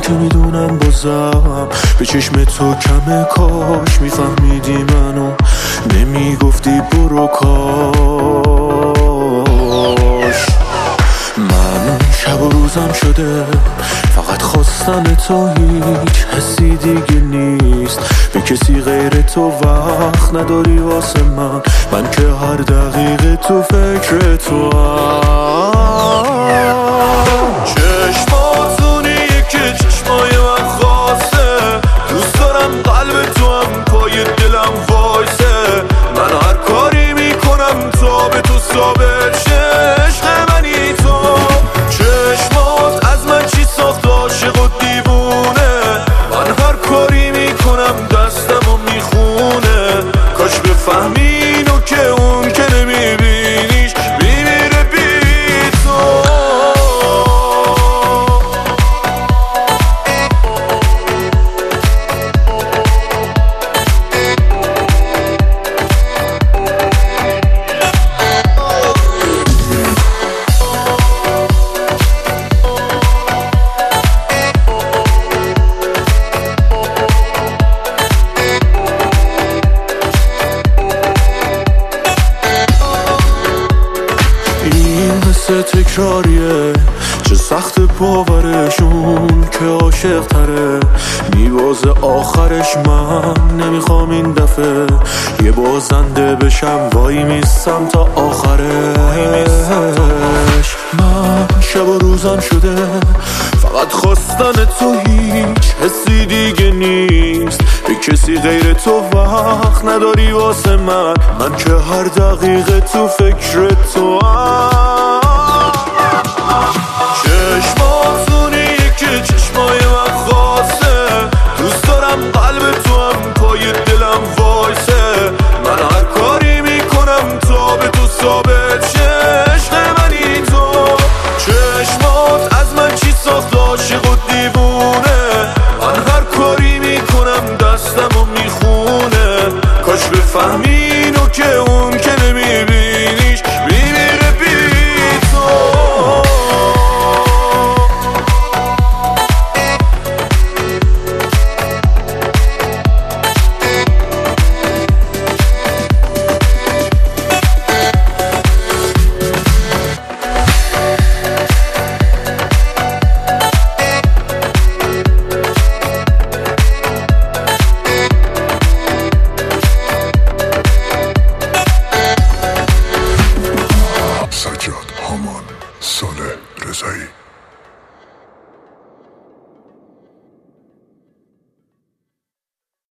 که میدونم بازم به چشم تو کمه، کاش میفهمیدی منو نمیگفتی برو کاش. من شب و روزم شده فقط خواستن تو، هیچ حسی دیگه نیست به کسی غیر تو، وقت نداری واسه من که هر دقیقه تو فکر تو چشماتونیه که چشمای من خواسته، دوست دارم قلب تو هم پای دلم وایسه، من هر کاری میکنم تا به تو ثابت شه عشق منی تو. چشمات از من چی ساخت عاشق و دیوونه، من هر کاری میکنم دستمو میخونه، کاش بفهمی اینو که اون که نمیبینیش میمیره بی تو. تکراریه چه سخت باورشون که عاشق تره، میبازه آخرش، من نمیخوام این دفعه یه بازنده بشم، وای میستم تا آخرش. من شب و روزم شده فقط خواستن تو، هیچ حسی دیگه نیست به کسی غیر تو، وقت نداری واسه من که هر دقیقه تو فکر تو چشماتونیه که چشمای من خواسته، دوست دارم قلب تو هم پای دلم وایسه، من هر کاری میکنم تا به تو ثابت شه عشق منی تو. چشمات از من چی ساخت عاشق و دیوونه، من هر کاری میکنم دستمو میخونه، کاش بفهمی اینو که اون که نمیبینیش میمیره بی تو. سجاد هامان، صالح رضایی.